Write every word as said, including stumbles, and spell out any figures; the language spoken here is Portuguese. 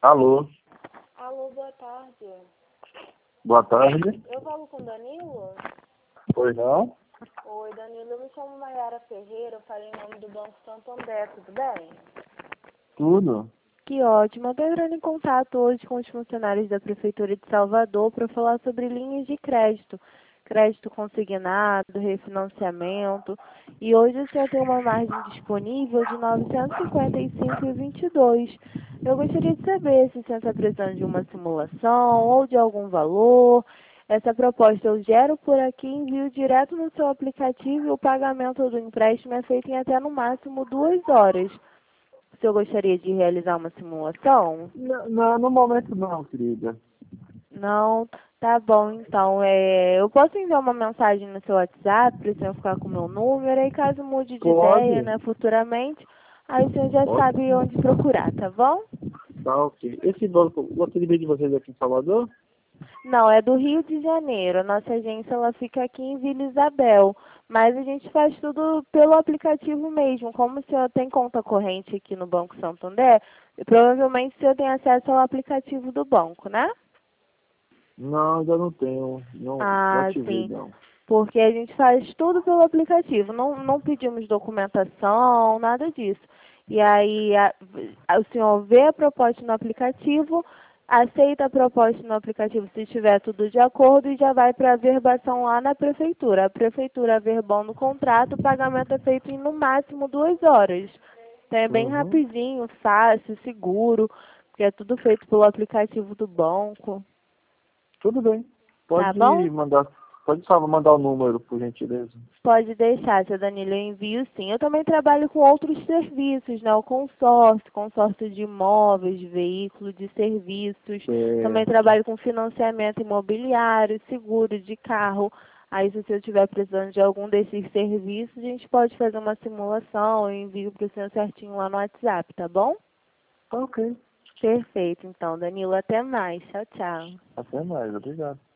Alô, Alô, boa tarde. boa tarde. Eu falo com o Danilo? Pois não? Oi, Danilo, eu me chamo Mayara Ferreira, eu falei em nome do Banco Santander, tudo bem? Tudo? Que ótimo. Eu estou entrando em contato hoje com os funcionários da Prefeitura de Salvador para falar sobre linhas de crédito. Crédito consignado, refinanciamento. E hoje o senhor tem uma margem disponível de novecentos e cinquenta e cinco vírgula vinte e dois. Eu gostaria de saber se o senhor está precisando de uma simulação ou de algum valor. Essa proposta eu gero por aqui, envio direto no seu aplicativo e o pagamento do empréstimo é feito em até no máximo duas horas. O senhor gostaria de realizar uma simulação? Não, não, no momento não, querida. Não, tá bom então. É, eu posso enviar uma mensagem no seu WhatsApp para o senhor ficar com o meu número e caso mude de ideia, Pode? né, futuramente, aí o senhor já Pode. sabe onde procurar, tá bom? Tá, ok. Esse banco, o atendimento de vocês aqui em Salvador? Não, é do Rio de Janeiro. A nossa agência ela fica aqui em Vila Isabel, mas a gente faz tudo pelo aplicativo mesmo. Como o senhor tem conta corrente aqui no Banco Santander, provavelmente o senhor tem acesso ao aplicativo do banco, né? Não, ainda não tenho. Não, não Ah, ativei, sim. não. Porque a gente faz tudo pelo aplicativo. Não, não pedimos documentação, nada disso. E aí a- a- o senhor vê a proposta no aplicativo, aceita a proposta no aplicativo se estiver tudo de acordo e já vai para a verbação lá na prefeitura. A prefeitura averbando o contrato, o pagamento é feito em no máximo duas horas. Então é bem Uhum. rapidinho, fácil, seguro, porque é tudo feito pelo aplicativo do banco. Tudo bem. Tá Pode bom? mandar, pode só mandar o número, por gentileza. Pode deixar, seu Danilo, eu envio sim. Eu também trabalho com outros serviços, né? O consórcio, consórcio de imóveis, de veículos, de serviços. Também Certo. trabalho com financiamento imobiliário, seguro de carro. Aí, se o senhor estiver precisando de algum desses serviços, a gente pode fazer uma simulação. Eu envio para o senhor certinho lá no WhatsApp, tá bom? Tá, ok. Perfeito, então, Danilo. Até mais. Tchau, tchau. Até mais, obrigado.